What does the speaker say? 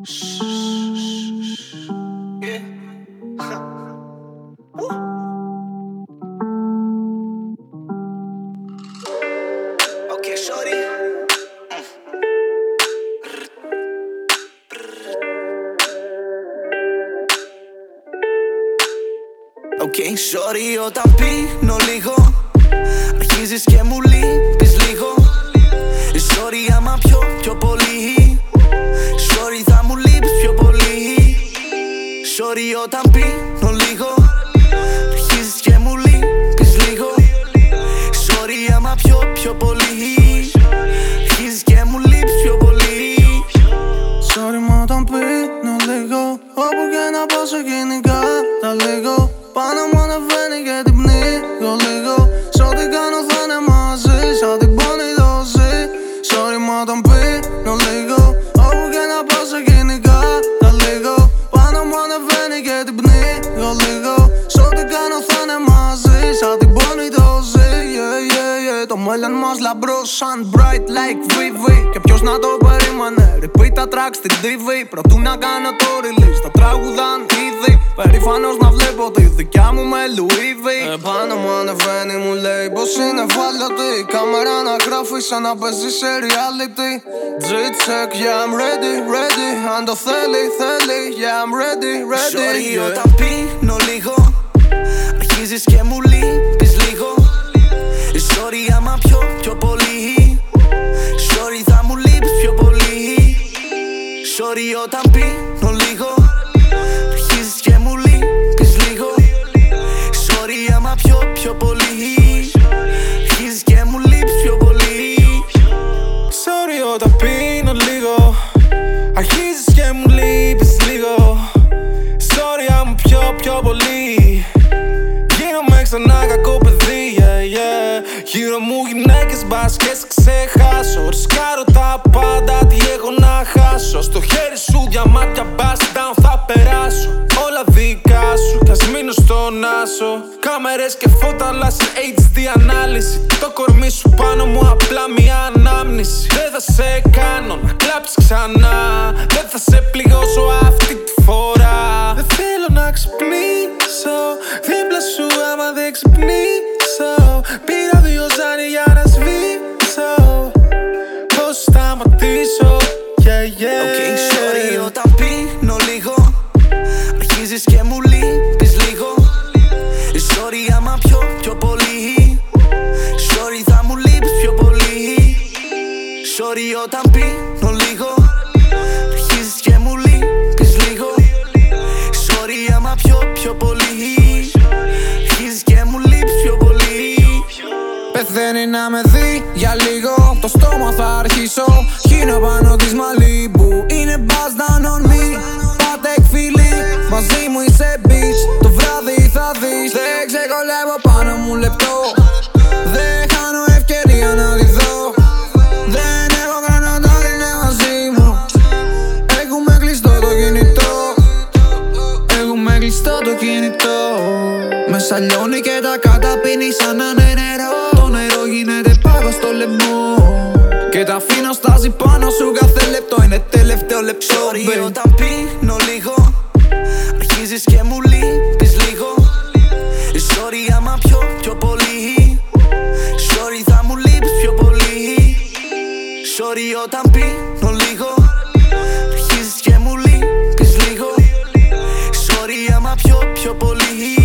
Okay, shorty. Okay, shorty, όταν πίνω λίγο αρχίζεις και μου λείπεις λίγο. Shorty, άμα πιο πολύ Shorty, θα μου λείπεις πιο πολύ. Shorty, όταν πίνω λίγο αρχίζεις και μου λείπεις λίγο. Shorty, άμα πιο πολύ αρχίζεις και μου λείπεις πιο πολύ. Sorry, μα όταν πίνω λίγο, όπου και να πάω σε γενικά τα λίγο. Πάνω μου ανεβαίνει και την πνίγω λίγο. Σ' ό,τι κάνω θα είναι μαζί, σαν την πόνη δόση. Sorry, μα όταν πίνω λίγο, όπου και να πάω σε γενικά τα λίγο. Πάνω μου ανεβαίνει και την πνίγω λίγο. Σ' ό,τι κάνω θα είναι μαζί, σαν την πόνη δόση. Το μέλλον μας λαμπρό σαν bright like VV. Και ποιος να το περίμενε, repeat τα tracks στην TV. Προτού να κάνω το release, τα τραγουδάν ήδη. Περήφανος να βλέπω τη δικιά μου με Louis V. Πάνω μου ανεβαίνει, μου λέει πως είναι ευάλωτη. Η κάμερα να γράφει σαν να παίζει σε reality. G-check, yeah I'm ready, ready. Αν το θέλει, yeah I'm ready, ready. Sorry, όταν πίνω λίγο αρχίζεις και μου λείπεις λίγο. Sorry, άμα πιο πολύ Sorry, θα μου λείπεις πιο πολύ. Sorry, όταν πίνω λίγο αρχίζεις και μου λείπεις λίγο. Sorry, άμα πιο πολύ αρχίζεις και μου λείπεις πιο πολύ. Sorry, όταν πίνω λίγο αρχίζεις και μου λείπεις λίγο. Sorry, άμα πιο πολύ γίνομαι ξανά κακό παιδί, Γύρω μου γυναίκες μπας και σε ξεχάσω. Ρισκάρω τα πάντα, τι έχω να χάσω. Στο χέρι σου διαμάτια bust down θα περάσω. Όλα δικά σου κι ας μείνω στον άσο. Κάμερες και φώτα αλλά σε HD ανάλυση. Το κορμί σου πάνω μου απλά μια ανάμνηση. Δεν θα σε κάνω να κλάψεις ξανά. Δεν θα σε πληγώσω αυτή τη φορά. Δεν θέλω να ξυπνήσω δίπλα σου άμα δεν ξυπνήσω. Πήρα δύο ζάρι για να σβήσω. Πώς σταματήσω, Okay, sorry, όταν πίνω λίγο αρχίζεις και μου λείπεις λίγο. Sorry, άμα πιο πολύ Sorry, θα μου λείπεις πιο πολύ. Sorry, όταν πίνω λίγο αρχίζεις και μου λείπεις λίγο. Sorry, άμα πιο πολύ αρχίζεις και μου λείπεις πιο πολύ. Πεθαίνει να με δει για λίγο. Το στόμα θα αρχίσω. Γίνω πάνω της Μαλίμπου. Είναι buzz down on me. Πάτε εκφυλί. Μαζί μου είσαι bitch. Το βράδυ θα δεις. Δεν ξεκολλεύω πάνω μου λεπτό. Δεν χάνω ευκαιρία να τη δω. Δεν έχω χρόνο να είναι μαζί μου. Έχουμε κλειστό το κινητό. Έχουμε κλειστό το κινητό. Με σαλιώνει και τα καταπίνει σαν να είναι νερό. Το νερό γίνεται πάγο στο λαιμό. Και τα αφήνω στάζει πάνω σου κάθε λεπτό. Είναι τελευταίο λεπτό. Sorry, όταν πίνω λίγο αρχίζεις και μου λείπεις λίγο. Sorry, άμα πιο πολύ Sorry, θα μου λείπεις πιο πολύ. Sorry, όταν πίνω λίγο αρχίζεις και μου λείπεις λίγο. Sorry, άμα πιο πολύ